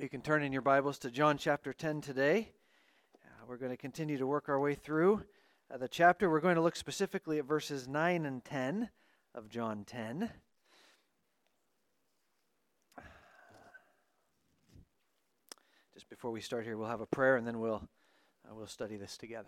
You can turn in your Bibles to John chapter 10 today. We're going to continue to work our way through the chapter. We're going to look specifically at verses 9 and 10 of John 10. Just before we start here, we'll have a prayer and then we'll study this together.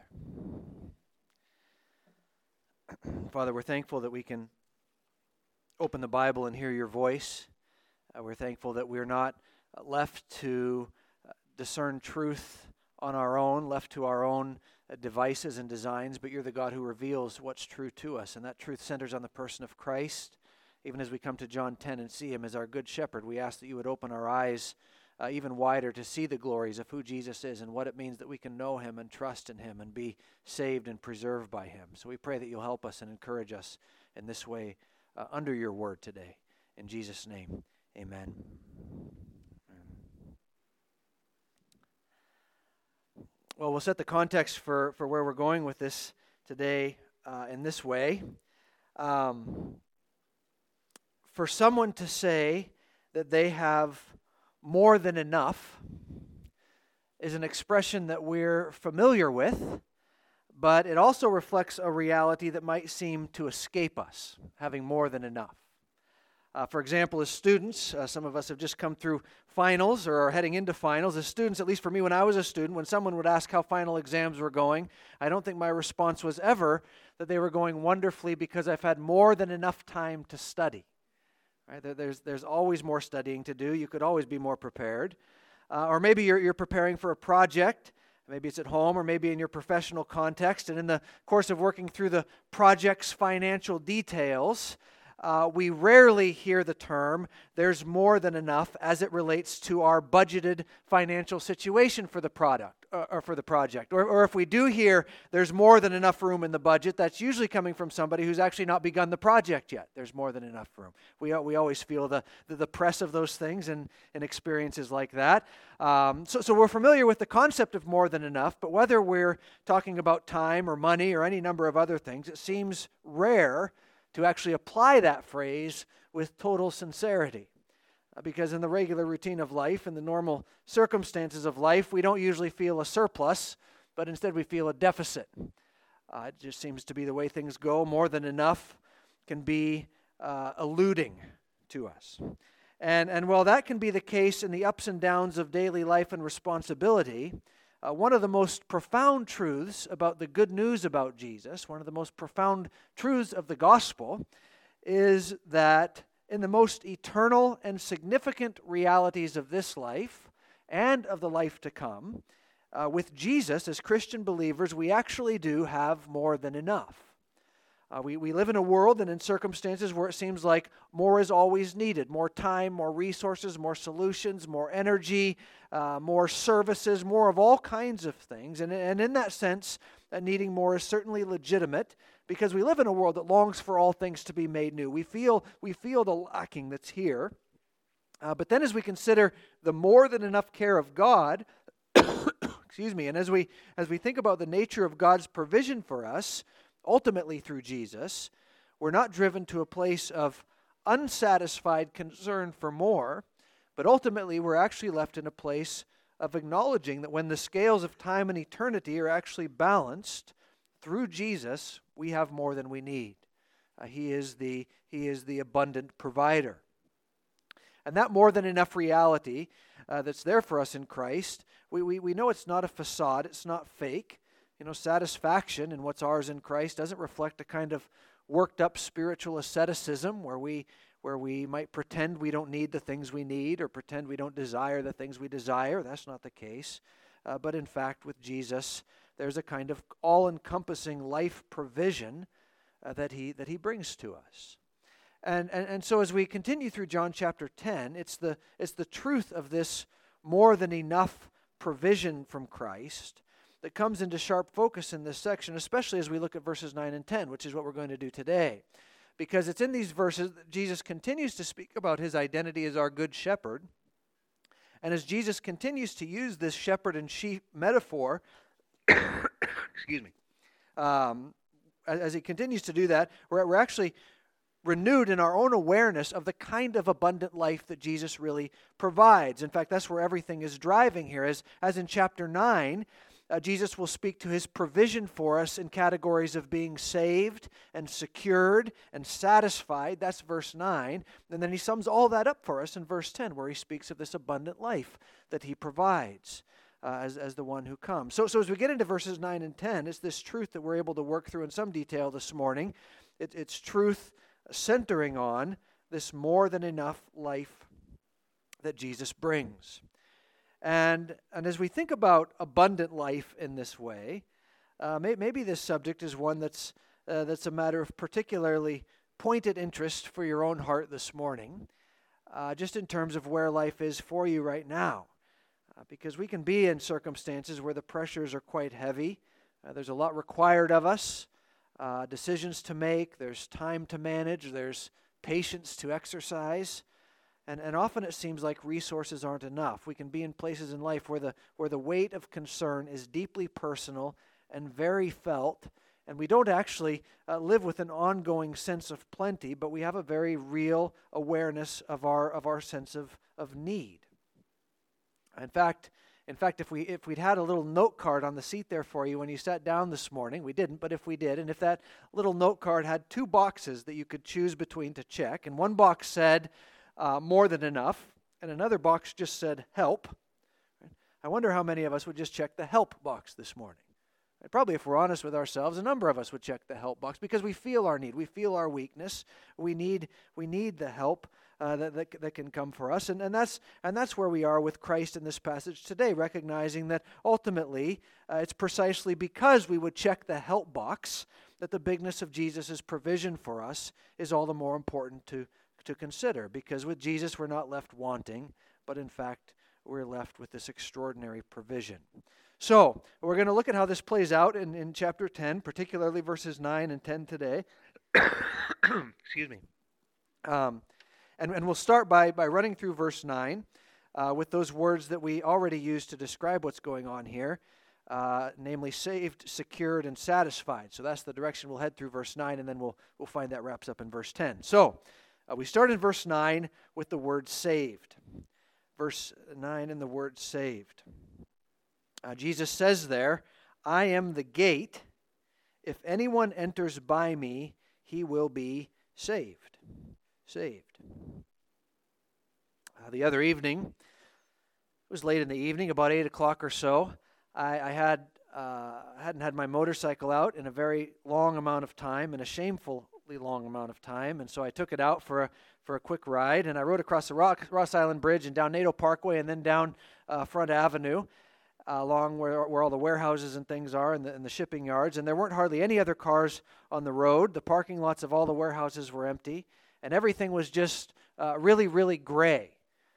Father, we're thankful that we can open the Bible and hear your voice. We're thankful that we're not left to discern truth on our own, left to our own devices and designs, but you're the God who reveals what's true to us, and that truth centers on the person of Christ. Even as we come to John 10 and see him as our good shepherd, we ask that you would open our eyes even wider to see the glories of who Jesus is and what it means that we can know him and trust in him and be saved and preserved by him. So we pray that you'll help us and encourage us in this way under your word today. In Jesus' name, amen. Well, we'll set the context for where we're going with this today in this way. For someone to say that they have more than enough is an expression that we're familiar with, but it also reflects a reality that might seem to escape us, having more than enough. For example, as students, some of us have just come through finals or are heading into finals. As students, at least for me when I was a student, when someone would ask how final exams were going, I don't think my response was ever that they were going wonderfully because I've had more than enough time to study. Right? There's always more studying to do. You could always be more prepared. Or maybe you're preparing for a project. Maybe it's at home or maybe in your professional context. And in the course of working through the project's financial details, we rarely hear the term, there's more than enough as it relates to our budgeted financial situation for the product or for the project. Or if we do hear there's more than enough room in the budget, that's usually coming from somebody who's actually not begun the project yet. There's more than enough room. We always feel the press of those things and experiences like that. So we're familiar with the concept of more than enough, but whether we're talking about time or money or any number of other things, it seems rare to actually apply that phrase with total sincerity. Because in the regular routine of life, in the normal circumstances of life, we don't usually feel a surplus, but instead we feel a deficit. It just seems to be the way things go. More than enough can be eluding to us. And while that can be the case in the ups and downs of daily life and responsibility, one of the most profound truths about the good news about Jesus, one of the most profound truths of the gospel, is that in the most eternal and significant realities of this life and of the life to come, with Jesus as Christian believers, we actually do have more than enough. We live in a world and in circumstances where it seems like more is always needed. More time, more resources, more solutions, more energy, more services, more of all kinds of things. And in that sense, needing more is certainly legitimate because we live in a world that longs for all things to be made new. We feel the lacking that's here. But then as we consider the more than enough care of God, excuse me, and as we think about the nature of God's provision for us, ultimately through Jesus, we're not driven to a place of unsatisfied concern for more, but ultimately we're actually left in a place of acknowledging that when the scales of time and eternity are actually balanced, through Jesus, we have more than we need. He is the abundant provider. And that more than enough reality that's there for us in Christ, we know it's not a facade, it's not fake. Satisfaction in what's ours in Christ doesn't reflect a kind of worked up spiritual asceticism where we might pretend we don't need the things we need or pretend we don't desire the things we desire. That's not the case. But in fact, with Jesus, there's a kind of all-encompassing life provision that he brings to us. And so as we continue through John chapter 10, it's the truth of this more than enough provision from Christ that comes into sharp focus in this section, especially as we look at verses 9 and 10, which is what we're going to do today. Because it's in these verses that Jesus continues to speak about his identity as our good shepherd. And as Jesus continues to use this shepherd and sheep metaphor, excuse me, as he continues to do that, we're renewed in our own awareness of the kind of abundant life that Jesus really provides. In fact, that's where everything is driving here. As in chapter 9, Jesus will speak to his provision for us in categories of being saved and secured and satisfied. That's verse 9. And then he sums all that up for us in verse 10, where he speaks of this abundant life that he provides as the one who comes. So as we get into verses 9 and 10, it's this truth that we're able to work through in some detail this morning. It's truth centering on this more than enough life that Jesus brings. And as we think about abundant life in this way, maybe this subject is one that's a matter of particularly pointed interest for your own heart this morning, just in terms of where life is for you right now. Because we can be in circumstances where the pressures are quite heavy. There's a lot required of us, decisions to make, there's time to manage, there's patience to exercise. And often it seems like resources aren't enough. We can be in places in life where the weight of concern is deeply personal and very felt, and we don't actually live with an ongoing sense of plenty, but we have a very real awareness of our sense of need. In fact, if we'd had a little note card on the seat there for you when you sat down this morning, we didn't, but if we did, and if that little note card had two boxes that you could choose between to check, and one box said more than enough, and another box just said help, I wonder how many of us would just check the help box this morning. Probably, if we're honest with ourselves, a number of us would check the help box because we feel our need, we feel our weakness, we need the help that can come for us, and that's where we are with Christ in this passage today, recognizing that ultimately it's precisely because we would check the help box that the bigness of Jesus' provision for us is all the more important to consider, because with Jesus we're not left wanting, but in fact we're left with this extraordinary provision. So we're going to look at how this plays out in chapter 10, particularly verses 9 and 10 today. Excuse me. And we'll start by running through verse 9 with those words that we already used to describe what's going on here, namely saved, secured, and satisfied. So that's the direction we'll head through verse 9, and then we'll find that wraps up in verse 10. So we start in verse 9 with the word saved. Verse 9 and the word saved. Jesus says there, I am the gate. If anyone enters by me, he will be saved. Saved. The other evening, it was late in the evening, about 8 o'clock or so, I hadn't had my motorcycle out in a very long amount of time, in a shamefully long amount of time, and so I took it out for a quick ride, and I rode across the Ross Island Bridge and down Nato Parkway and then down Front Avenue, along where all the warehouses and things are and the shipping yards, and there weren't hardly any other cars on the road. The parking lots of all the warehouses were empty, and everything was just really, really gray.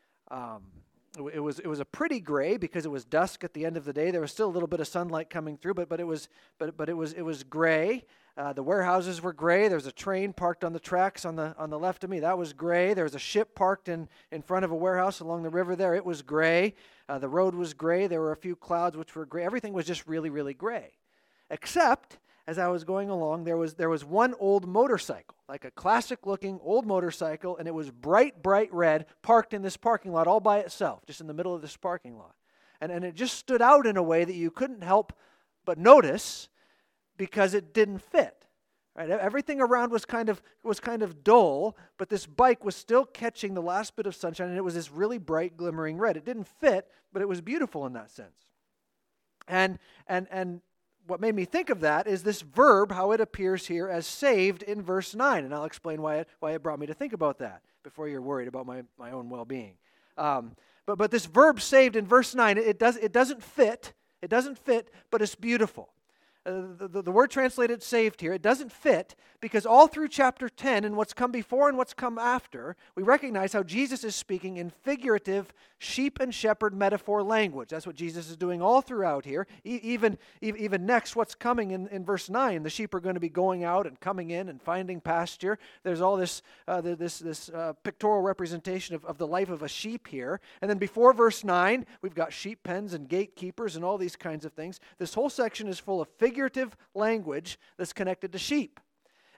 It was a pretty gray because it was dusk at the end of the day. There was still a little bit of sunlight coming through, but it was gray. The warehouses were gray. There was a train parked on the tracks on the left of me. That was gray. There was a ship parked in front of a warehouse along the river there. It was gray. The road was gray. There were a few clouds which were gray. Everything was just really, really gray. Except, as I was going along, there was one old motorcycle, like a classic-looking old motorcycle, and it was bright, bright red, parked in this parking lot all by itself, just in the middle of this parking lot. And it just stood out in a way that you couldn't help but notice because it didn't fit. Right? Everything around was kind of dull, but this bike was still catching the last bit of sunshine, and it was this really bright, glimmering red. It didn't fit, but it was beautiful in that sense. And what made me think of that is this verb, how it appears here as saved in verse 9, and I'll explain why it brought me to think about that before you're worried about my own well-being. But this verb saved in verse 9, it doesn't fit, but it's beautiful. The word translated saved here, it doesn't fit because all through chapter 10 and what's come before and what's come after, we recognize how Jesus is speaking in figurative sheep and shepherd metaphor language. That's what Jesus is doing all throughout here. Even next, what's coming in verse 9, the sheep are going to be going out and coming in and finding pasture. There's all this pictorial representation of the life of a sheep here. And then before verse 9, we've got sheep pens and gatekeepers and all these kinds of things. This whole section is full of figurative language that's connected to sheep.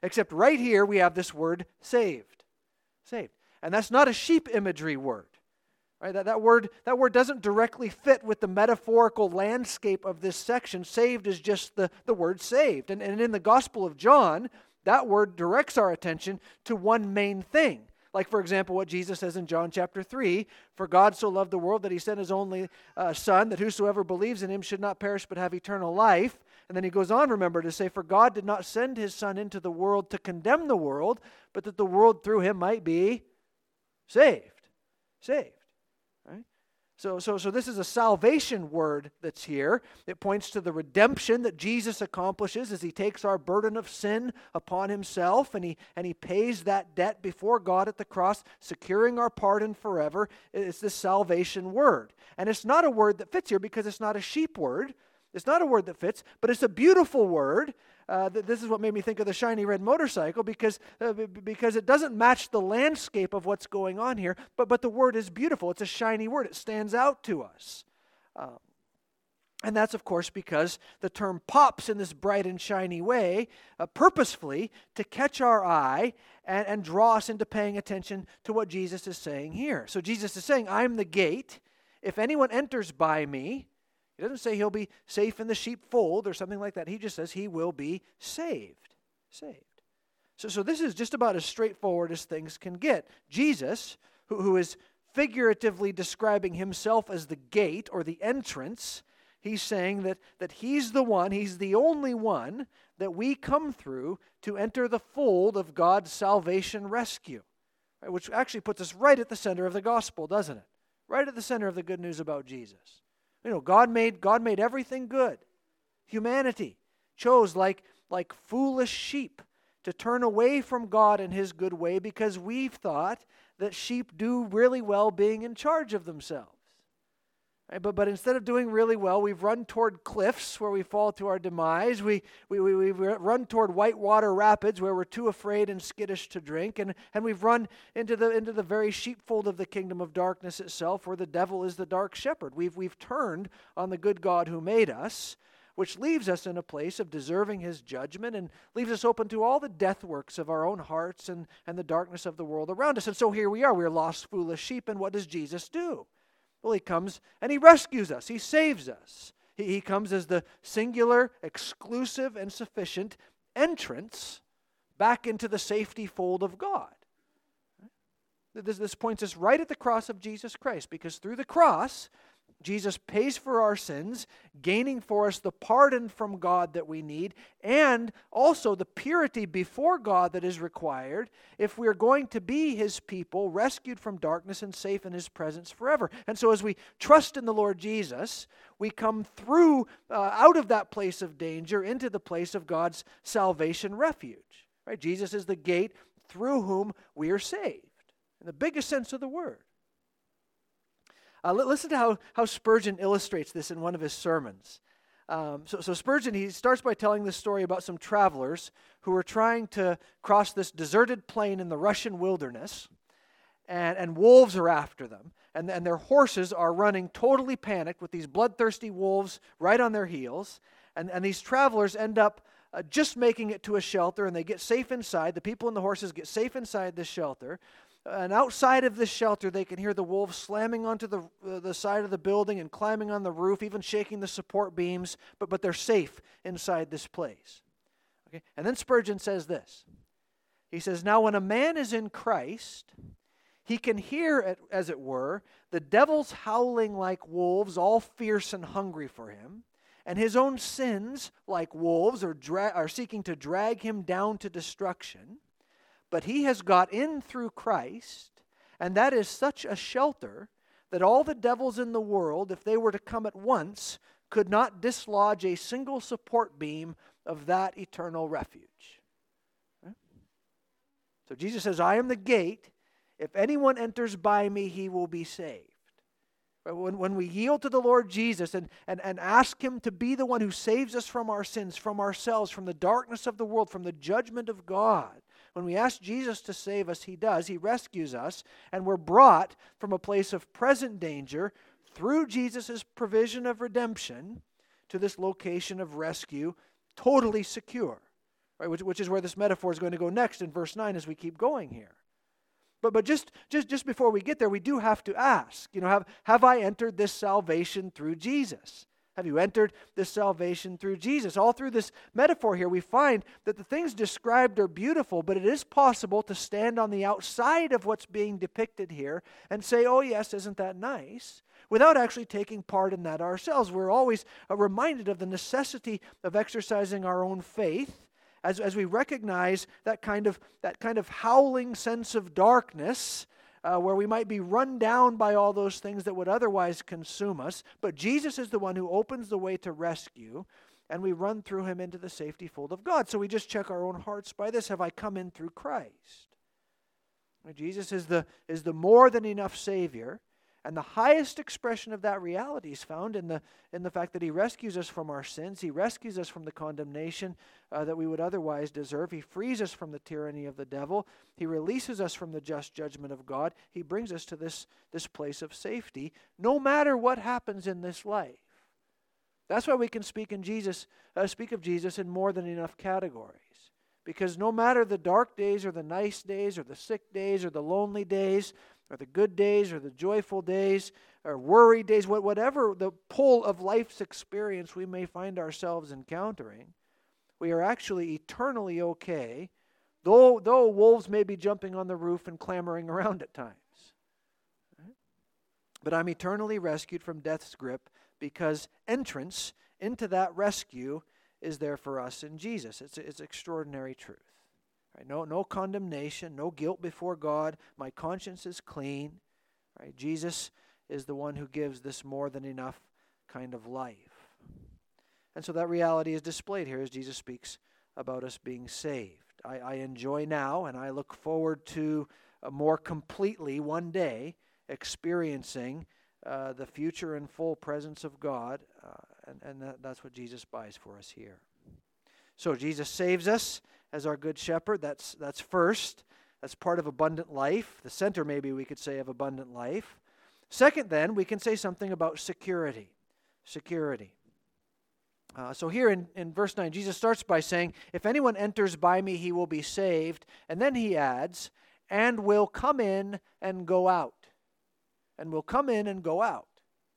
Except right here we have this word saved. Saved. And that's not a sheep imagery word. Right? That word doesn't directly fit with the metaphorical landscape of this section. Saved is just the word saved. And in the Gospel of John, that word directs our attention to one main thing. Like, for example, what Jesus says in John chapter 3, "For God so loved the world that he sent his only Son, that whosoever believes in him should not perish but have eternal life." And then he goes on, remember, to say, "For God did not send his Son into the world to condemn the world, but that the world through him might be saved." Saved. Right? So this is a salvation word that's here. It points to the redemption that Jesus accomplishes as he takes our burden of sin upon himself and he pays that debt before God at the cross, securing our pardon forever. It's this salvation word. And it's not a word that fits here because it's not a sheep word. It's not a word that fits, but it's a beautiful word. This is what made me think of the shiny red motorcycle because it doesn't match the landscape of what's going on here, but the word is beautiful. It's a shiny word. It stands out to us. And that's, of course, because the term pops in this bright and shiny way purposefully to catch our eye and draw us into paying attention to what Jesus is saying here. So Jesus is saying, "I'm the gate. If anyone enters by me," he doesn't say he'll be safe in the sheepfold or something like that. He just says he will be saved. Saved. So this is just about as straightforward as things can get. Jesus, who is figuratively describing himself as the gate or the entrance, he's saying that he's the one, he's the only one that we come through to enter the fold of God's salvation rescue. Right? Which actually puts us right at the center of the gospel, doesn't it? Right at the center of the good news about Jesus. You know, God made everything good. Humanity chose like foolish sheep to turn away from God and his good way because we've thought that sheep do really well being in charge of themselves. Right? But instead of doing really well, we've run toward cliffs where we fall to our demise. We run toward whitewater rapids where we're too afraid and skittish to drink. And we've run into the very sheepfold of the kingdom of darkness itself where the devil is the dark shepherd. We've turned on the good God who made us, which leaves us in a place of deserving his judgment and leaves us open to all the death works of our own hearts and the darkness of the world around us. And so here we are. We're lost, foolish sheep. And what does Jesus do? Well, he comes and he rescues us. He saves us. He comes as the singular, exclusive, and sufficient entrance back into the safety fold of God. This points us right at the cross of Jesus Christ, because through the cross, Jesus pays for our sins, gaining for us the pardon from God that we need, and also the purity before God that is required if we are going to be his people, rescued from darkness and safe in his presence forever. And so as we trust in the Lord Jesus, we come through out of that place of danger into the place of God's salvation refuge. Right? Jesus is the gate through whom we are saved, in the biggest sense of the word. Listen to how Spurgeon illustrates this in one of his sermons. So Spurgeon, he starts by telling this story about some travelers who were trying to cross this deserted plain in the Russian wilderness, and wolves are after them, and their horses are running totally panicked with these bloodthirsty wolves right on their heels, and these travelers end up just making it to a shelter, and they get safe inside. The people and the horses get safe inside this shelter. And outside of this shelter, they can hear the wolves slamming onto the side of the building and climbing on the roof, even shaking the support beams, but they're safe inside this place. Okay? And then Spurgeon says this. He says, "Now when a man is in Christ, he can hear, as it were, the devils howling like wolves, all fierce and hungry for him, and his own sins, like wolves, are seeking to drag him down to destruction. But he has got in through Christ, and that is such a shelter that all the devils in the world, if they were to come at once, could not dislodge a single support beam of that eternal refuge." Right? So Jesus says, "I am the gate. If anyone enters by me, he will be saved." When we yield to the Lord Jesus and ask him to be the one who saves us from our sins, from ourselves, from the darkness of the world, from the judgment of God, when we ask Jesus to save us, he does. He rescues us, and we're brought from a place of present danger through Jesus' provision of redemption to this location of rescue, totally secure. right? Which is where this metaphor is going to go next in verse 9 as we keep going here. But just before we get there, we do have to ask, have I entered this salvation through Jesus? Have you entered this salvation through Jesus? All through this metaphor here, we find that the things described are beautiful, but it is possible to stand on the outside of what's being depicted here and say, oh yes, isn't that nice? Without actually taking part in that ourselves. We're always reminded of the necessity of exercising our own faith as we recognize that kind of howling sense of darkness where we might be run down by all those things that would otherwise consume us. But Jesus is the one who opens the way to rescue, and we run through him into the safety fold of God. So we just check our own hearts by this. Have I come in through Christ? Jesus is the more than enough Savior. And the highest expression of that reality is found in the fact that he rescues us from our sins. He rescues us from the condemnation that we would otherwise deserve. He frees us from the tyranny of the devil. He releases us from the just judgment of God. He brings us to this place of safety, no matter what happens in this life. That's why we can speak of Jesus in more than enough categories. Because no matter the dark days or the nice days or the sick days or the lonely days, or the good days, or the joyful days, or worry days, whatever the pull of life's experience we may find ourselves encountering, we are actually eternally okay, though wolves may be jumping on the roof and clamoring around at times. Right? But I'm eternally rescued from death's grip because entrance into that rescue is there for us in Jesus. It's extraordinary truth. Right? No condemnation, no guilt before God. My conscience is clean. Right? Jesus is the one who gives this more than enough kind of life. And so that reality is displayed here as Jesus speaks about us being saved. I enjoy now, and I look forward to more completely one day experiencing the future and full presence of God, and that's what Jesus buys for us here. So Jesus saves us as our good shepherd. That's first. That's part of abundant life. The center, maybe we could say, of abundant life. Second, then, we can say something about security. Security. So here in verse 9, Jesus starts by saying, if anyone enters by me, he will be saved. And then he adds, and will come in and go out. And will come in and go out.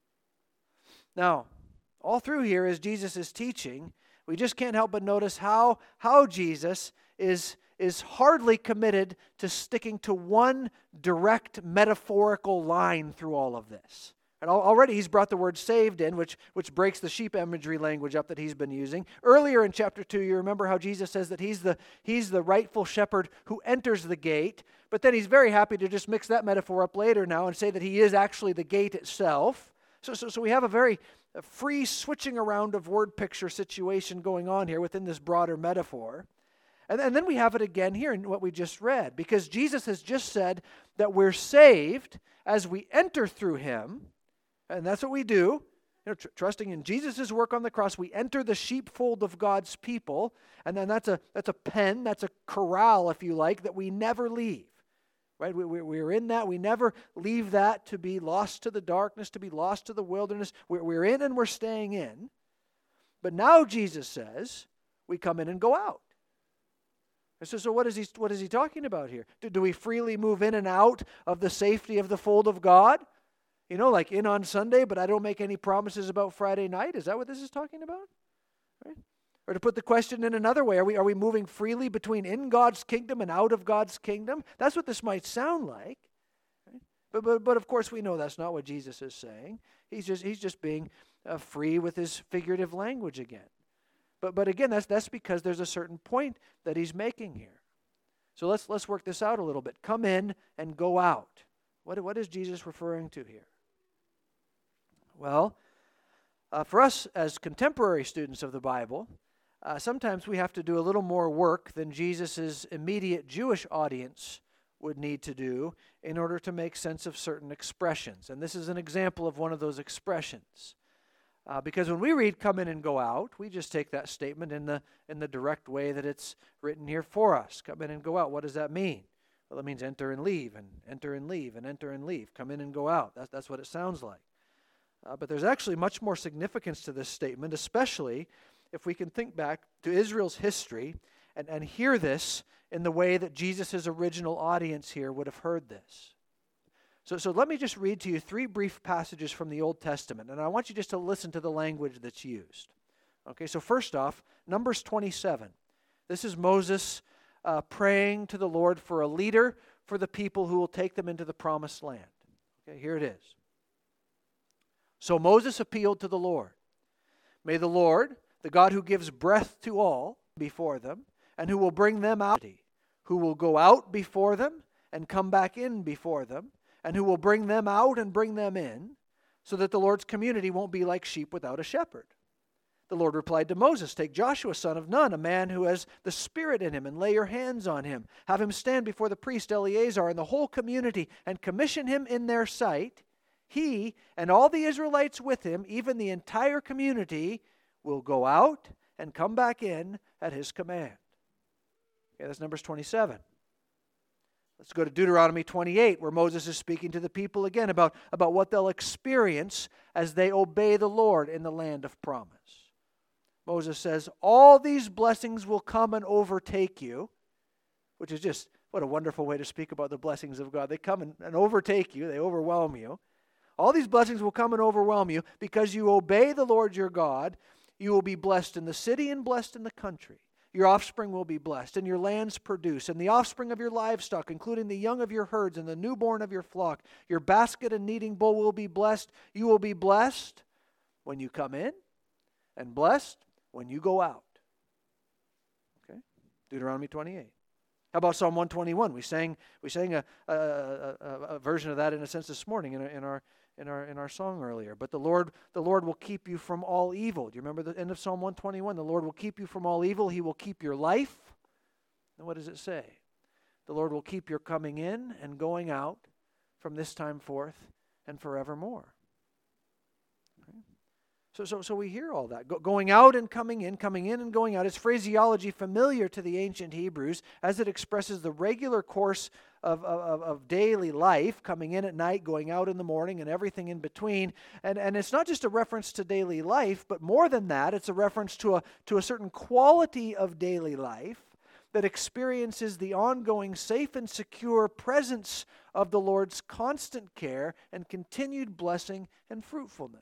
Now, all through here, as Jesus is teaching, we just can't help but notice how Jesus is hardly committed to sticking to one direct metaphorical line through all of this. And already he's brought the word saved in, which breaks the sheep imagery language up that he's been using. Earlier in chapter 2, you remember how Jesus says that he's the rightful shepherd who enters the gate, but then he's very happy to just mix that metaphor up later now and say that he is actually the gate itself. So we have a very free switching around of word picture situation going on here within this broader metaphor. And then we have it again here in what we just read, because Jesus has just said that we're saved as we enter through him, and that's what we do. Trusting in Jesus' work on the cross, we enter the sheepfold of God's people, and then that's a pen, that's a corral, if you like, that we never leave. Right? We're in that. We never leave that to be lost to the darkness, to be lost to the wilderness. We're in and we're staying in. But now Jesus says we come in and go out. So what is he talking about here? Do we freely move in and out of the safety of the fold of God? Like in on Sunday, but I don't make any promises about Friday night? Is that what this is talking about? Right? Or to put the question in another way, are we moving freely between in God's kingdom and out of God's kingdom? That's what this might sound like. Right? But of course we know that's not what Jesus is saying. He's just being free with his figurative language again. But again, that's because there's a certain point that he's making here. So let's work this out a little bit. Come in and go out. What is Jesus referring to here? Well, for us as contemporary students of the Bible, sometimes we have to do a little more work than Jesus' immediate Jewish audience would need to do in order to make sense of certain expressions. And this is an example of one of those expressions. Because when we read come in and go out, we just take that statement in the direct way that it's written here for us. Come in and go out. What does that mean? Well, it means enter and leave, and enter and leave, and enter and leave. Come in and go out. That's what it sounds like. But there's actually much more significance to this statement, especially if we can think back to Israel's history and hear this in the way that Jesus' original audience here would have heard this. So let me just read to you 3 brief passages from the Old Testament, and I want you just to listen to the language that's used. Okay, so first off, Numbers 27. This is Moses praying to the Lord for a leader for the people who will take them into the promised land. Okay, here it is. So Moses appealed to the Lord. May the Lord, the God who gives breath to all, before them, and who will bring them out, who will go out before them and come back in before them, and who will bring them out and bring them in, so that the Lord's community won't be like sheep without a shepherd. The Lord replied to Moses, take Joshua son of Nun, a man who has the Spirit in him, and lay your hands on him. Have him stand before the priest Eleazar and the whole community, and commission him in their sight. He and all the Israelites with him, even the entire community, will go out and come back in at his command. Okay, that's Numbers 27. Let's go to Deuteronomy 28, where Moses is speaking to the people again about what they'll experience as they obey the Lord in the land of promise. Moses says, all these blessings will come and overtake you, which is just, what a wonderful way to speak about the blessings of God. They come and overtake you, they overwhelm you. All these blessings will come and overwhelm you because you obey the Lord your God. You will be blessed in the city and blessed in the country. Your offspring will be blessed, and your lands produce, and the offspring of your livestock, including the young of your herds and the newborn of your flock. Your basket and kneading bowl will be blessed. You will be blessed when you come in, and blessed when you go out. Okay? Deuteronomy 28. How about Psalm 121? We sang a version of that in a sense this morning in our song earlier. But the Lord will keep you from all evil. Do you remember the end of Psalm 121? The Lord will keep you from all evil. He will keep your life. And what does it say? The Lord will keep your coming in and going out from this time forth and forevermore. So we hear all that. Going out and coming in and going out. It's phraseology familiar to the ancient Hebrews as it expresses the regular course of daily life, coming in at night, going out in the morning, and everything in between. And it's not just a reference to daily life, but more than that, it's a reference to a certain quality of daily life that experiences the ongoing safe and secure presence of the Lord's constant care and continued blessing and fruitfulness.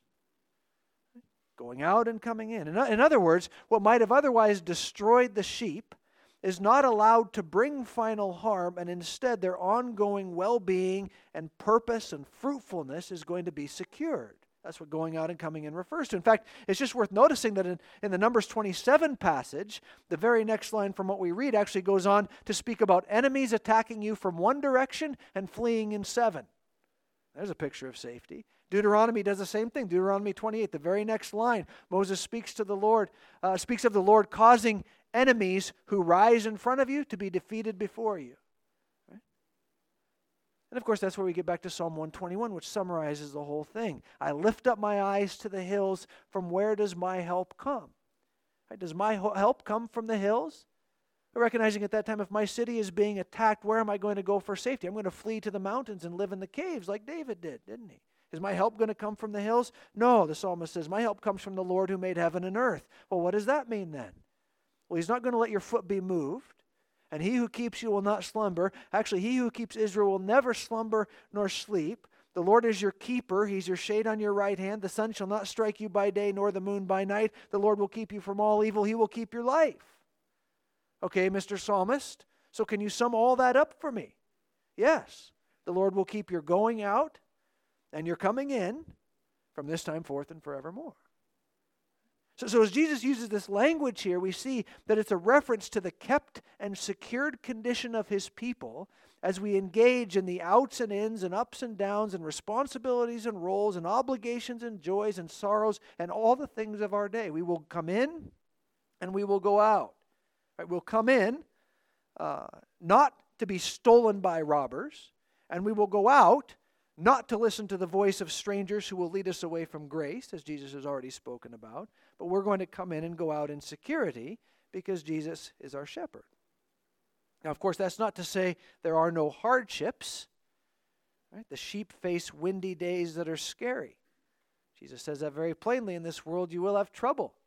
Going out and coming in. In other words, what might have otherwise destroyed the sheep is not allowed to bring final harm, and instead their ongoing well-being and purpose and fruitfulness is going to be secured. That's what going out and coming in refers to. In fact, it's just worth noticing that in the Numbers 27 passage, the very next line from what we read actually goes on to speak about enemies attacking you from one direction and fleeing in 7. There's a picture of safety. Deuteronomy does the same thing. Deuteronomy 28, the very next line, Moses speaks of the Lord causing enemies who rise in front of you to be defeated before you. Right? And of course, that's where we get back to Psalm 121, which summarizes the whole thing. I lift up my eyes to the hills. From where does my help come? Right? Does my help come from the hills? Recognizing at that time, if my city is being attacked, where am I going to go for safety? I'm going to flee to the mountains and live in the caves like David did, didn't he? Is my help going to come from the hills? No, the psalmist says, my help comes from the Lord who made heaven and earth. Well, what does that mean then? Well, he's not going to let your foot be moved, and he who keeps you will not slumber. Actually, he who keeps Israel will never slumber nor sleep. The Lord is your keeper. He's your shade on your right hand. The sun shall not strike you by day, nor the moon by night. The Lord will keep you from all evil. He will keep your life. Okay, Mr. Psalmist, so can you sum all that up for me? Yes, the Lord will keep your going out and your coming in from this time forth and forevermore. So as Jesus uses this language here, we see that it's a reference to the kept and secured condition of his people as we engage in the outs and ins and ups and downs and responsibilities and roles and obligations and joys and sorrows and all the things of our day. We will come in and we will go out. Right? We'll come in not to be stolen by robbers, and we will go out not to listen to the voice of strangers who will lead us away from grace, as Jesus has already spoken about, but we're going to come in and go out in security because Jesus is our shepherd. Now, of course, that's not to say there are no hardships. Right? The sheep face windy days that are scary. Jesus says that very plainly. In this world you will have trouble.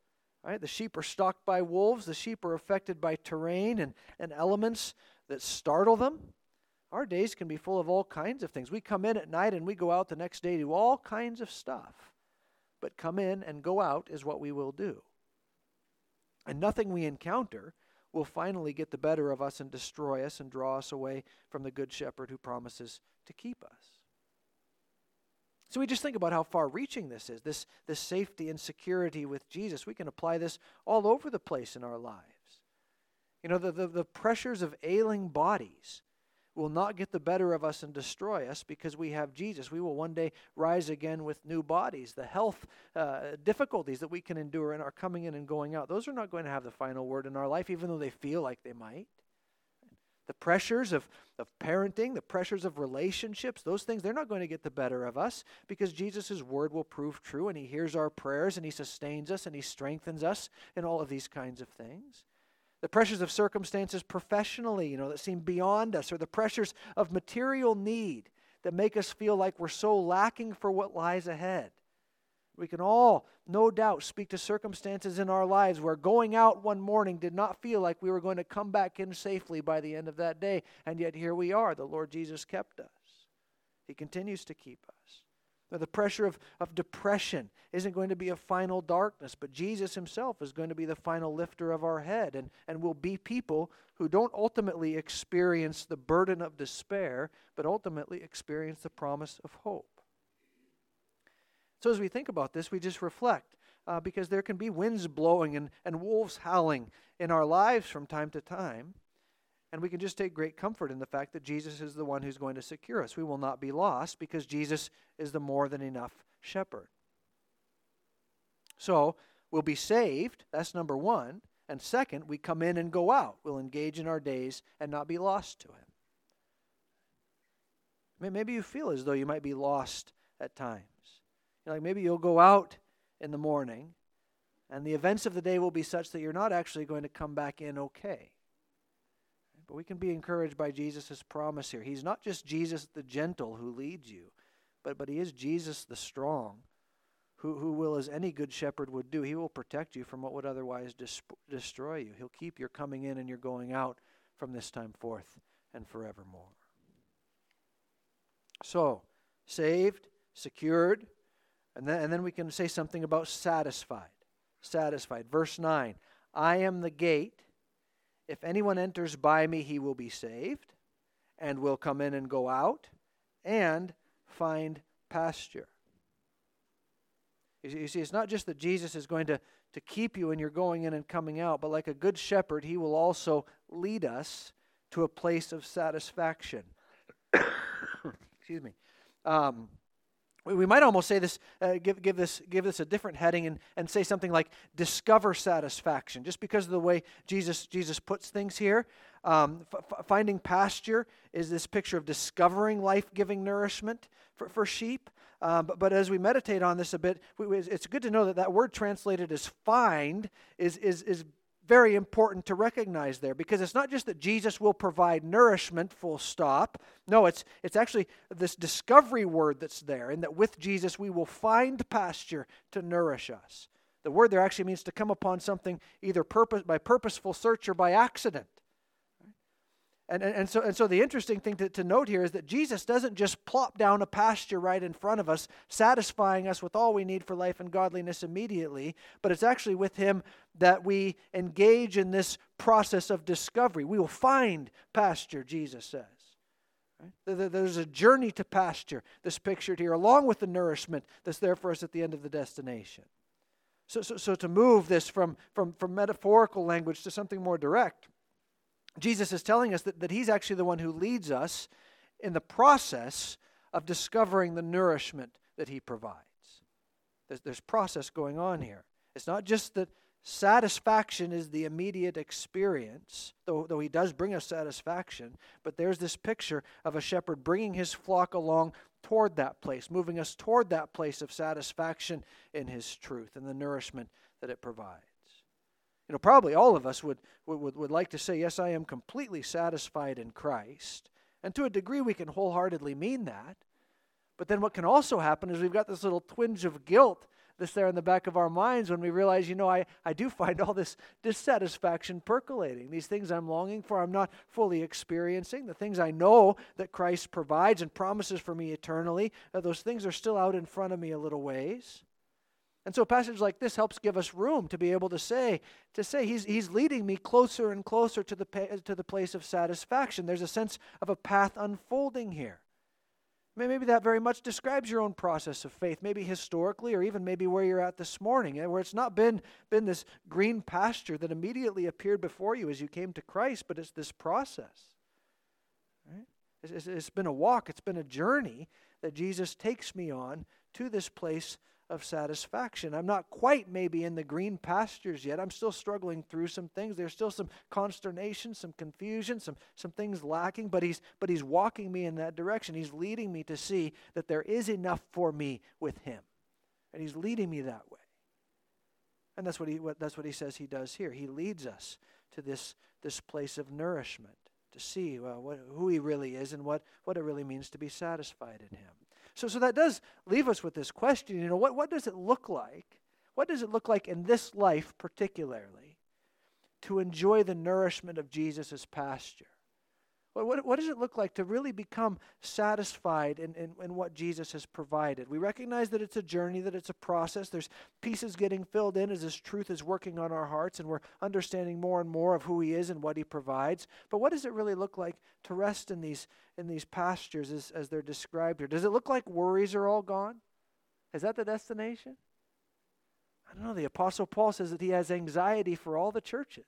Right? The sheep are stalked by wolves. The sheep are affected by terrain and elements that startle them. Our days can be full of all kinds of things. We come in at night and we go out the next day to do all kinds of stuff. But come in and go out is what we will do. And nothing we encounter will finally get the better of us and destroy us and draw us away from the Good Shepherd who promises to keep us. So we just think about how far-reaching this is, this safety and security with Jesus. We can apply this all over the place in our lives. You know, the pressures of ailing bodies will not get the better of us and destroy us because we have Jesus. We will one day rise again with new bodies. The health difficulties that we can endure in our coming in and going out, those are not going to have the final word in our life, even though they feel like they might. The pressures of parenting, the pressures of relationships, those things, they're not going to get the better of us because Jesus' word will prove true and he hears our prayers and he sustains us and he strengthens us in all of these kinds of things. The pressures of circumstances professionally, that seem beyond us, or the pressures of material need that make us feel like we're so lacking for what lies ahead. We can all, no doubt, speak to circumstances in our lives where going out one morning did not feel like we were going to come back in safely by the end of that day, and yet here we are. The Lord Jesus kept us. He continues to keep us. Now, the pressure of depression isn't going to be a final darkness, but Jesus himself is going to be the final lifter of our head, and will be people who don't ultimately experience the burden of despair, but ultimately experience the promise of hope. So as we think about this, we just reflect, because there can be winds blowing and wolves howling in our lives from time to time. And we can just take great comfort in the fact that Jesus is the one who's going to secure us. We will not be lost because Jesus is the more than enough shepherd. So we'll be saved, that's number one. And second, we come in and go out. We'll engage in our days and not be lost to him. Maybe you feel as though you might be lost at times. Like maybe you'll go out in the morning and the events of the day will be such that you're not actually going to come back in okay. But we can be encouraged by Jesus' promise here. He's not just Jesus the gentle who leads you, but he is Jesus the strong, who will, as any good shepherd would do, he will protect you from what would otherwise destroy you. He'll keep your coming in and your going out from this time forth and forevermore. So, saved, secured, and then we can say something about satisfied. Satisfied. Verse 9, I am the gate. If anyone enters by me, he will be saved, and will come in and go out, and find pasture. You see, it's not just that Jesus is going to keep you in your going in and coming out, but like a good shepherd, he will also lead us to a place of satisfaction. Excuse me. We might almost say this, give this a different heading and say something like discover satisfaction, just because of the way Jesus puts things here. Finding pasture is this picture of discovering life-giving nourishment for sheep. But as we meditate on this a bit, it's good to know that word translated as find is very important to recognize there, because it's not just that Jesus will provide nourishment, full stop. No, it's actually this discovery word that's there, and that with Jesus we will find pasture to nourish us. The word there actually means to come upon something either by purposeful search or by accident. And so the interesting thing to note here is that Jesus doesn't just plop down a pasture right in front of us, satisfying us with all we need for life and godliness immediately, but it's actually with him that we engage in this process of discovery. We will find pasture, Jesus says. Right? There's a journey to pasture that's pictured here, along with the nourishment that's there for us at the end of the destination. So to move this from metaphorical language to something more direct, Jesus is telling us that he's actually the one who leads us in the process of discovering the nourishment that he provides. There's process going on here. It's not just that satisfaction is the immediate experience, though he does bring us satisfaction, but there's this picture of a shepherd bringing his flock along toward that place, moving us toward that place of satisfaction in his truth and the nourishment that it provides. Probably all of us would like to say, yes, I am completely satisfied in Christ. And to a degree, we can wholeheartedly mean that. But then what can also happen is we've got this little twinge of guilt this there in the back of our minds when we realize, I do find all this dissatisfaction percolating. These things I'm longing for, I'm not fully experiencing. The things I know that Christ provides and promises for me eternally, those things are still out in front of me a little ways. And so a passage like this helps give us room to be able to say he's leading me closer and closer to the place of satisfaction. There's a sense of a path unfolding here. Maybe that very much describes your own process of faith, maybe historically or even maybe where you're at this morning, where it's not been this green pasture that immediately appeared before you as you came to Christ, but it's this process. Right? It's been a walk, it's been a journey that Jesus takes me on to this place of satisfaction. I'm not quite maybe in the green pastures yet. I'm still struggling through some things. There's still some consternation, some confusion, some things lacking, but he's walking me in that direction. He's leading me to see that there is enough for me with him. And he's leading me that way. And that's what he says he does here. He leads us to this place of nourishment, to see who he really is and what it really means to be satisfied in him. So that does leave us with this question, what does it look like? What does it look like in this life particularly to enjoy the nourishment of Jesus' pasture? What does it look like to really become satisfied in what Jesus has provided? We recognize that it's a journey, that it's a process. There's pieces getting filled in as this truth is working on our hearts and we're understanding more and more of who he is and what he provides. But what does it really look like to rest in these pastures as they're described here? Does it look like worries are all gone? Is that the destination? I don't know. The Apostle Paul says that he has anxiety for all the churches.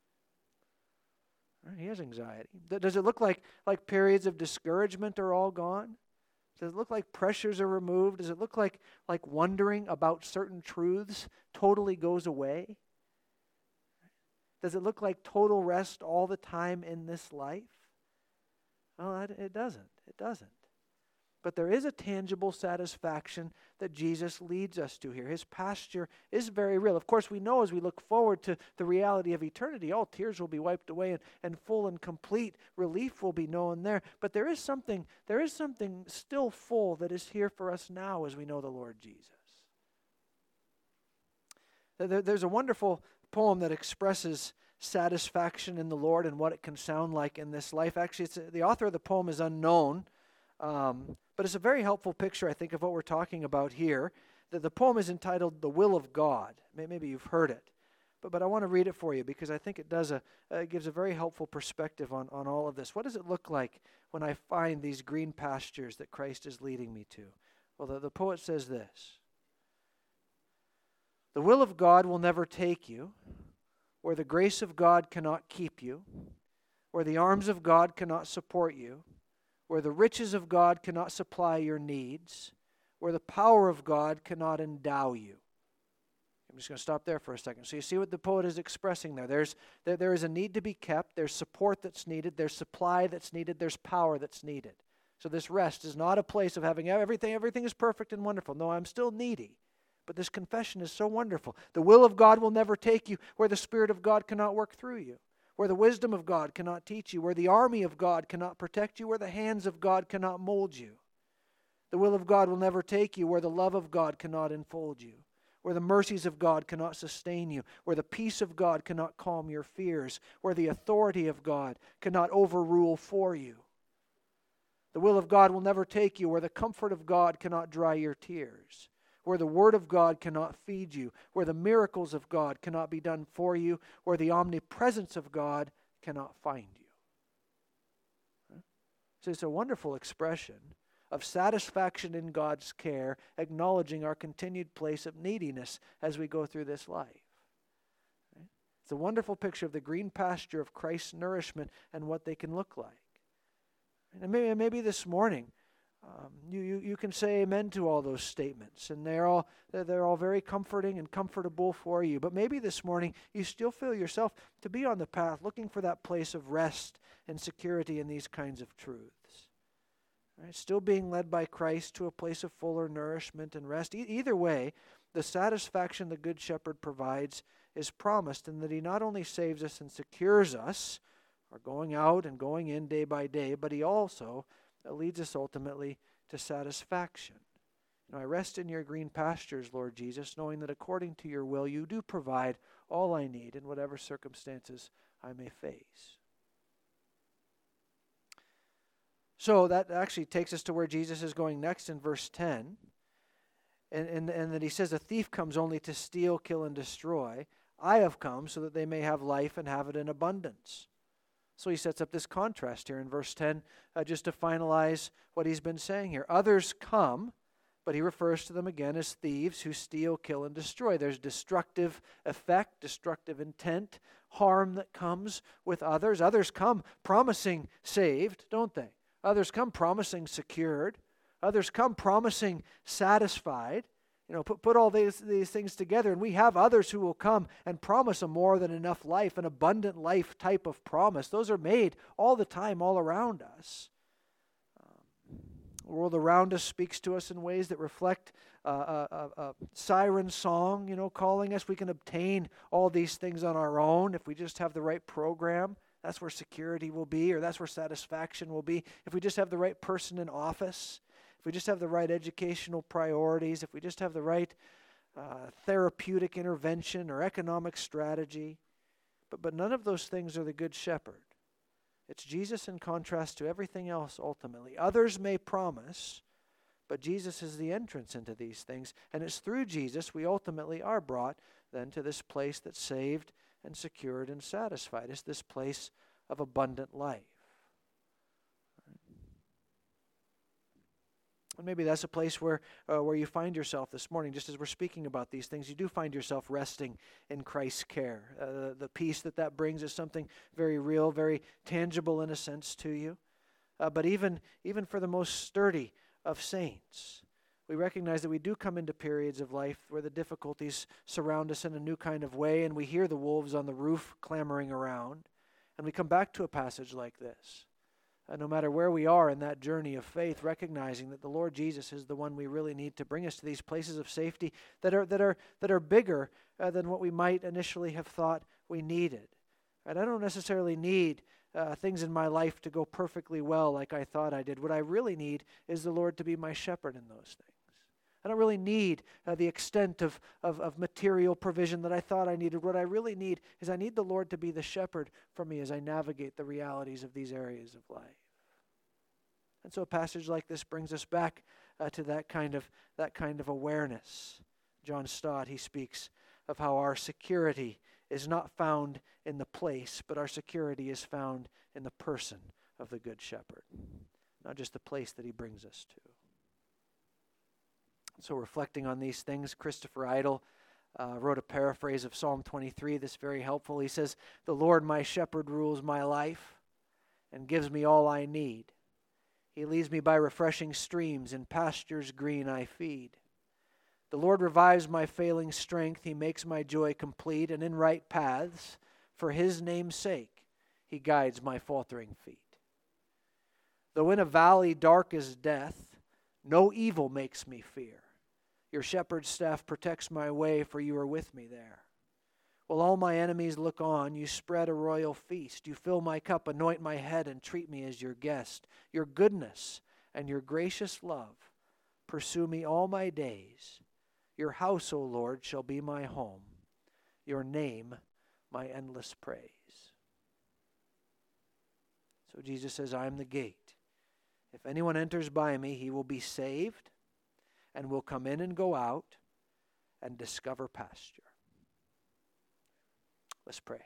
He has anxiety. Does it look like periods of discouragement are all gone? Does it look like pressures are removed? Does it look like wondering about certain truths totally goes away? Does it look like total rest all the time in this life? Well, it doesn't. It doesn't. But there is a tangible satisfaction that Jesus leads us to here. His pasture is very real. Of course, we know as we look forward to the reality of eternity, all tears will be wiped away and full and complete relief will be known there. But there is something still full that is here for us now as we know the Lord Jesus. There's a wonderful poem that expresses satisfaction in the Lord and what it can sound like in this life. Actually, the author of the poem is unknown. But it's a very helpful picture, I think, of what we're talking about here. The poem is entitled "The Will of God." Maybe you've heard it. But I want to read it for you because I think it gives a very helpful perspective on all of this. What does it look like when I find these green pastures that Christ is leading me to? Well, the poet says this: "The will of God will never take you where the grace of God cannot keep you, where the arms of God cannot support you, where the riches of God cannot supply your needs, where the power of God cannot endow you." I'm just going to stop there for a second. So you see what the poet is expressing there. There is a need to be kept. There's support that's needed. There's supply that's needed. There's power that's needed. So this rest is not a place of having everything is perfect and wonderful. No, I'm still needy. But this confession is so wonderful. The will of God will never take you where the Spirit of God cannot work through you, where the wisdom of God cannot teach you, where the army of God cannot protect you, where the hands of God cannot mold you. The will of God will never take you where the love of God cannot enfold you, where the mercies of God cannot sustain you, where the peace of God cannot calm your fears, where the authority of God cannot overrule for you. The will of God will never take you where the comfort of God cannot dry your tears, where the word of God cannot feed you, where the miracles of God cannot be done for you, where the omnipresence of God cannot find you. So it's a wonderful expression of satisfaction in God's care, acknowledging our continued place of neediness as we go through this life. It's a wonderful picture of the green pasture of Christ's nourishment and what they can look like. And maybe this morning, you can say amen to all those statements, and they're all very comforting and comfortable for you. But maybe this morning you still feel yourself to be on the path, looking for that place of rest and security in these kinds of truths. Right? Still being led by Christ to a place of fuller nourishment and rest. Either way, the satisfaction the Good Shepherd provides is promised, in that he not only saves us and secures us, our going out and going in day by day, but he also leads us ultimately to satisfaction. I rest in your green pastures, Lord Jesus, knowing that according to your will, you do provide all I need in whatever circumstances I may face. So that actually takes us to where Jesus is going next in verse 10. And that he says, a thief comes only to steal, kill, and destroy. I have come so that they may have life and have it in abundance. So he sets up this contrast here in verse 10 just to finalize what he's been saying here. Others come, but he refers to them again as thieves who steal, kill, and destroy. There's destructive effect, destructive intent, harm that comes with others. Others come promising saved, don't they? Others come promising secured. Others come promising satisfied. Put all these things together, and we have others who will come and promise a more than enough life, an abundant life type of promise. Those are made all the time, all around us. The world around us speaks to us in ways that reflect a siren song, calling us. We can obtain all these things on our own if we just have the right program. That's where security will be, or that's where satisfaction will be. If we just have the right person in office, if we just have the right educational priorities, if we just have the right therapeutic intervention or economic strategy. But none of those things are the Good Shepherd. It's Jesus in contrast to everything else ultimately. Others may promise, but Jesus is the entrance into these things. And it's through Jesus we ultimately are brought then to this place that's saved and secured and satisfied. It's this place of abundant life. And maybe that's a place where you find yourself this morning, just as we're speaking about these things. You do find yourself resting in Christ's care. The peace that brings is something very real, very tangible in a sense to you. But even for the most sturdy of saints, we recognize that we do come into periods of life where the difficulties surround us in a new kind of way, and we hear the wolves on the roof clamoring around, and we come back to a passage like this. No matter where we are in that journey of faith, recognizing that the Lord Jesus is the one we really need to bring us to these places of safety that are bigger than what we might initially have thought we needed. Right? I don't necessarily need things in my life to go perfectly well like I thought I did. What I really need is the Lord to be my shepherd in those things. I don't really need the extent of material provision that I thought I needed. What I really need is I need the Lord to be the shepherd for me as I navigate the realities of these areas of life. And so a passage like this brings us back to that kind of awareness. John Stott, he speaks of how our security is not found in the place, but our security is found in the person of the Good Shepherd, not just the place that he brings us to. So reflecting on these things, Christopher Idle wrote a paraphrase of Psalm 23 that's very helpful. He says, "The Lord my shepherd rules my life and gives me all I need. He leads me by refreshing streams, in pastures green I feed. The Lord revives my failing strength, he makes my joy complete, and in right paths, for his name's sake, he guides my faltering feet. Though in a valley dark as death, no evil makes me fear. Your shepherd's staff protects my way, for you are with me there. While all my enemies look on, you spread a royal feast. You fill my cup, anoint my head, and treat me as your guest. Your goodness and your gracious love pursue me all my days. Your house, O Lord, shall be my home. Your name, my endless praise." So Jesus says, I am the gate. If anyone enters by me, he will be saved and will come in and go out and discover pasture. Let's pray.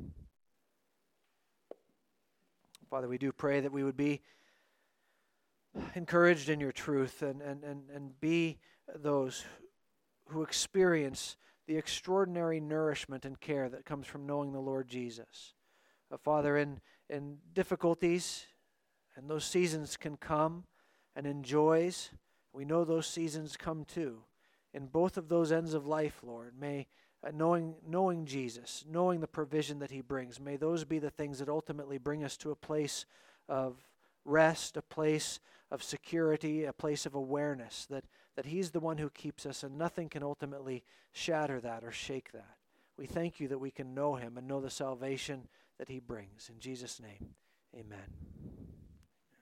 Father, we do pray that we would be encouraged in your truth and be those who experience the extraordinary nourishment and care that comes from knowing the Lord Jesus. Father, in difficulties, and those seasons can come, and in joys, we know those seasons come too. In both of those ends of life, Lord, may knowing Jesus, knowing the provision that he brings, may those be the things that ultimately bring us to a place of rest, a place of security, a place of awareness that he's the one who keeps us, and nothing can ultimately shatter that or shake that. We thank you that we can know him and know the salvation that he brings. In Jesus' name, amen.